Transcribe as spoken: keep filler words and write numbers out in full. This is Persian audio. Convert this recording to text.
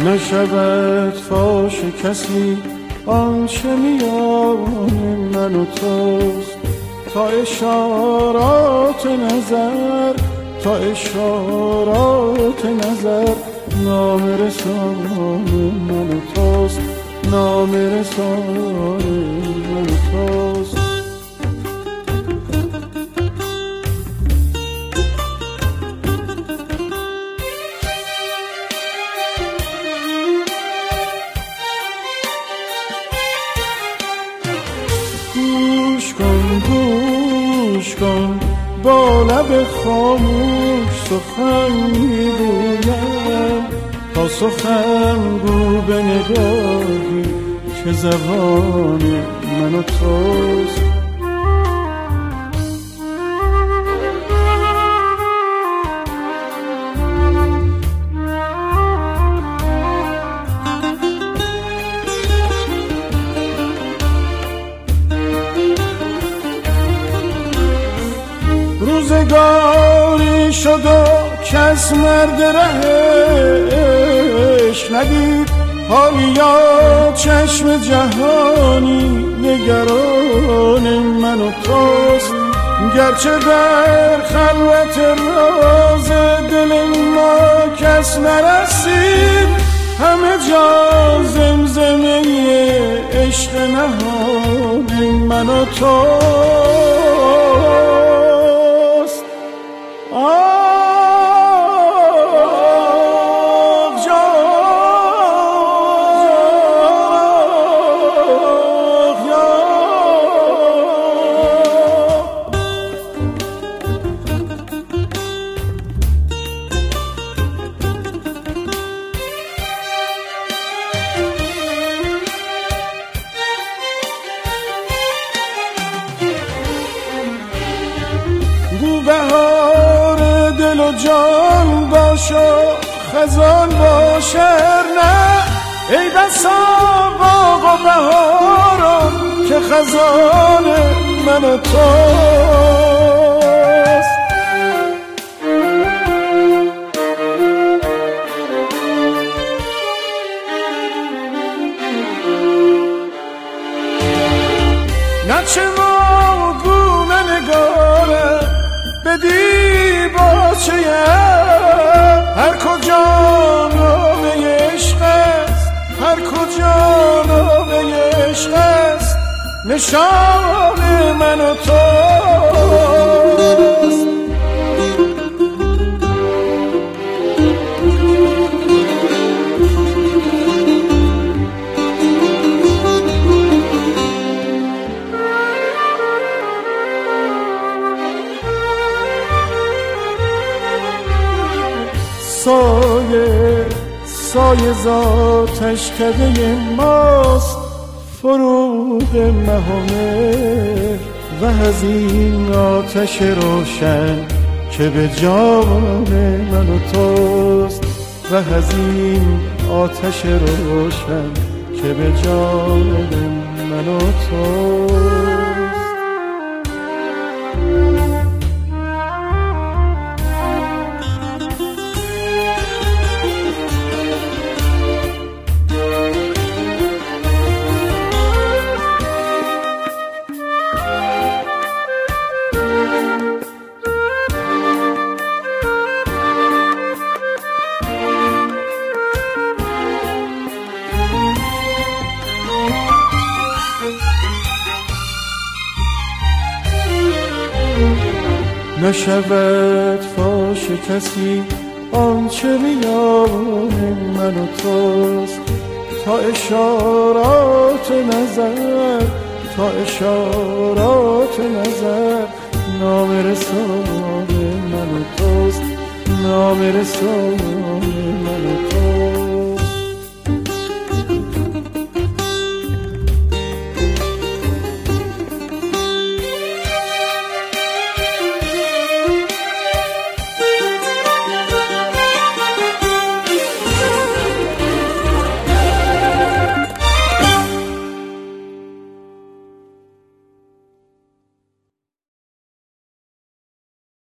نشود فاش کسی آنچه میان من و توست. تا اشارات نظر تا اشارات نظر نامرسان من و توست، نامرسان من و توست. گوش کن گوش کن با لب خاموش سخن میگویم، تا سخن گو به نگاهی که زبان من و توست. روزگاری شد و کس مرد رهش ندید، حالیا چشم جهانی نگران من و توست. گرچه در خلوت راز دل ما کس نرسید، همه جا زمزمه عشق نهان من و توست. آه گو بهار دل و جان باش و خزان باشر نه، ای بسا باغ و بهارم که خزان من و توست. نچه ما گونه نگاره به دیباچه هر کجا نامه عشق است، هر کجا نامه عشق است نشان من و توست. سایه سایه ذاتش کده ماست، فروغ مهمه و از این آتش روشن که به جان من و توست، و از این آتش روشن که به جان من و توست. نشود فاش کسی آنچه میان من و توست. تا اشارات نظر تا اشارات نظر نامرسان من و توست، نامرسان من و توست.